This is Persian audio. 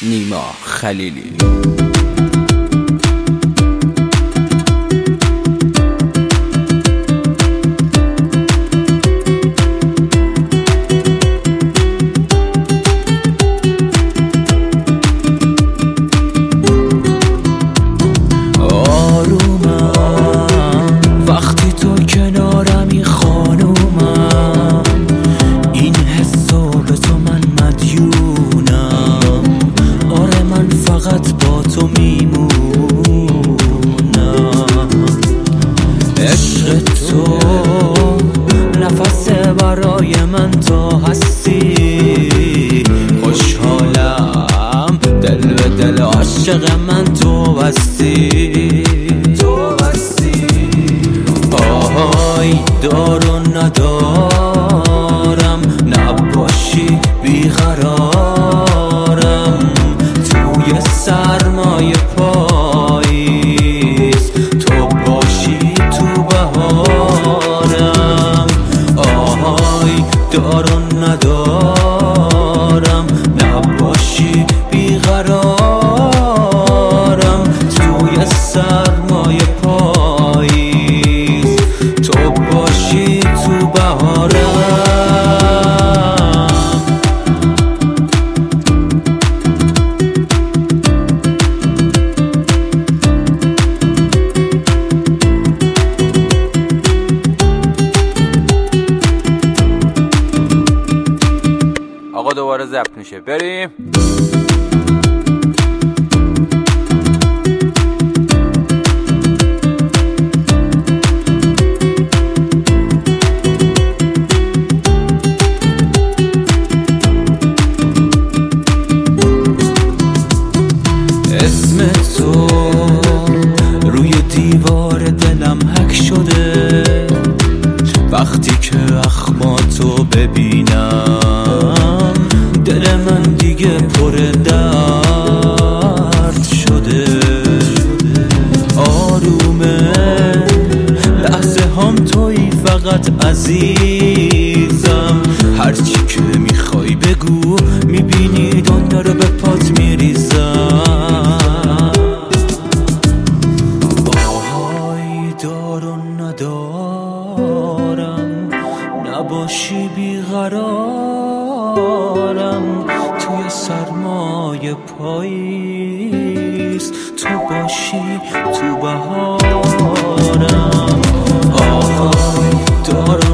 نیما خلیلی. تو میمونم عشق تو نفس برای من تو هستی، خوشحالم دل به دل عاشق من تو بستی. آهای دار و ندارم نباشی بیقرارم توی سرمایه پاییز تو باشی تو بهارم. آهای دار و ندارم نباشی بیقرارم توی سرمایه پاییز تو باشی تو بهارم. آقا دوباره ضبط میشه، بریم. اسم تو روی دیوار دلم حک شده، وقتی که اخماتو ببینم دل من دیگه پر درد شده. آرومه لحظه هم توی فقط عزیزم، هرچی که میخوای بگو میبینی دنیا رو به پات میریزم. آهای دار و ندارم نباشی بیقرارم توی سرمایه پاییز تو باشی تو بهارم. آهای دار